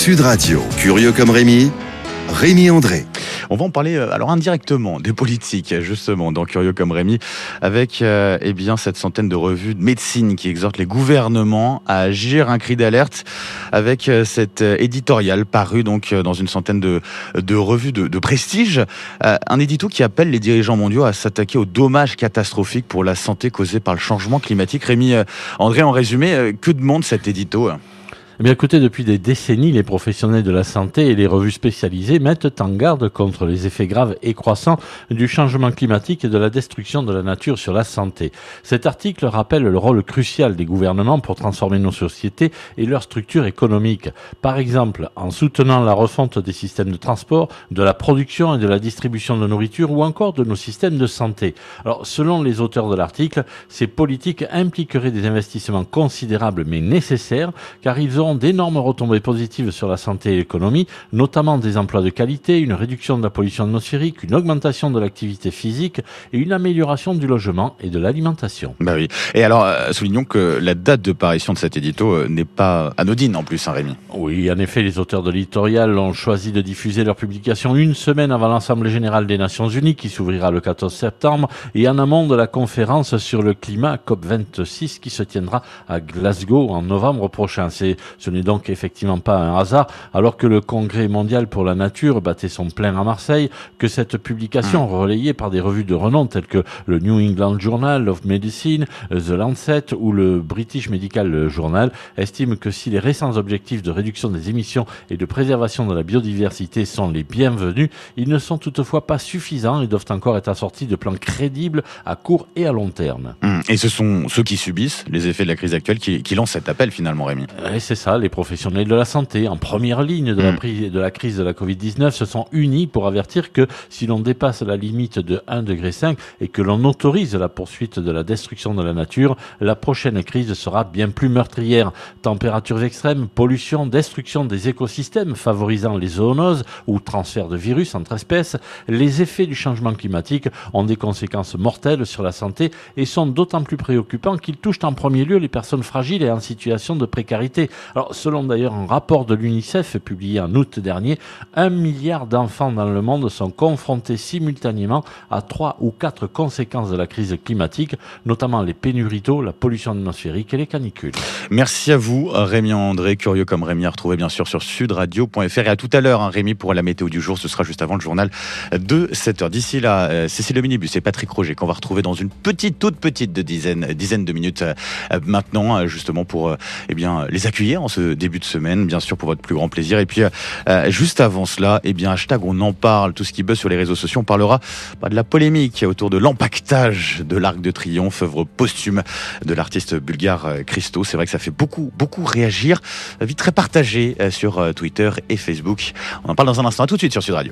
Sud Radio, curieux comme Rémi André. On va en parler alors indirectement des politiques justement dans Curieux comme Rémi avec cette centaine de revues de médecine qui exhortent les gouvernements à agir. Un cri d'alerte avec cet éditorial paru donc dans une centaine de revues de prestige. Un édito qui appelle les dirigeants mondiaux à s'attaquer aux dommages catastrophiques pour la santé causés par le changement climatique. Rémi André, en résumé, que demande cet édito ? Eh bien, écoutez, depuis des décennies, les professionnels de la santé et les revues spécialisées mettent en garde contre les effets graves et croissants du changement climatique et de la destruction de la nature sur la santé. Cet article rappelle le rôle crucial des gouvernements pour transformer nos sociétés et leur structure économique. Par exemple, en soutenant la refonte des systèmes de transport, de la production et de la distribution de nourriture ou encore de nos systèmes de santé. Alors, selon les auteurs de l'article, ces politiques impliqueraient des investissements considérables mais nécessaires car ils auront d'énormes retombées positives sur la santé et l'économie, notamment des emplois de qualité, une réduction de la pollution atmosphérique, une augmentation de l'activité physique et une amélioration du logement et de l'alimentation. Bah oui. Et alors, soulignons que la date de parution de cet édito n'est pas anodine en plus, Rémi. Oui, en effet, les auteurs de l'éditorial ont choisi de diffuser leur publication une semaine avant l'Assemblée générale des Nations Unies qui s'ouvrira le 14 septembre et en amont de la conférence sur le climat COP26 qui se tiendra à Glasgow en novembre prochain. Ce n'est donc effectivement pas un hasard, alors que le Congrès mondial pour la nature battait son plein à Marseille, que cette publication, relayée par des revues de renom telles que le New England Journal of Medicine, The Lancet ou le British Medical Journal, estime que si les récents objectifs de réduction des émissions et de préservation de la biodiversité sont les bienvenus, ils ne sont toutefois pas suffisants et doivent encore être assortis de plans crédibles à court et à long terme. Et ce sont ceux qui subissent les effets de la crise actuelle qui lancent cet appel finalement, Rémi. Et c'est ça, les professionnels de la santé, en première ligne de la crise de la Covid-19, se sont unis pour avertir que si l'on dépasse la limite de 1,5 degré et que l'on autorise la poursuite de la destruction de la nature, la prochaine crise sera bien plus meurtrière. Températures extrêmes, pollution, destruction des écosystèmes favorisant les zoonoses ou transfert de virus entre espèces, les effets du changement climatique ont des conséquences mortelles sur la santé et sont d'autant plus préoccupants qu'ils touchent en premier lieu les personnes fragiles et en situation de précarité. Alors, selon d'ailleurs un rapport de l'UNICEF publié en août dernier, 1 milliard d'enfants dans le monde sont confrontés simultanément à 3 ou 4 conséquences de la crise climatique, notamment les pénuries d'eau, la pollution atmosphérique et les canicules. Merci à vous, Rémi André, curieux comme Rémi, à retrouver bien sûr sur sudradio.fr. Et à tout à l'heure, Rémi, pour la météo du jour. Ce sera juste avant le journal de 7h. D'ici là, Cécile Le Minibus et Patrick Roger qu'on va retrouver dans une toute petite dizaine de minutes maintenant, justement pour les accueillir en ce début de semaine, bien sûr pour votre plus grand plaisir. Et puis juste avant cela, hashtag on en parle, tout ce qui buzz sur les réseaux sociaux. On parlera de la polémique autour de l'empaquetage de l'Arc de Triomphe, œuvre posthume de l'artiste bulgare Christo. C'est vrai que ça fait beaucoup réagir, vite très partagé sur Twitter et Facebook. On en parle dans un instant. À tout de suite sur Sud Radio.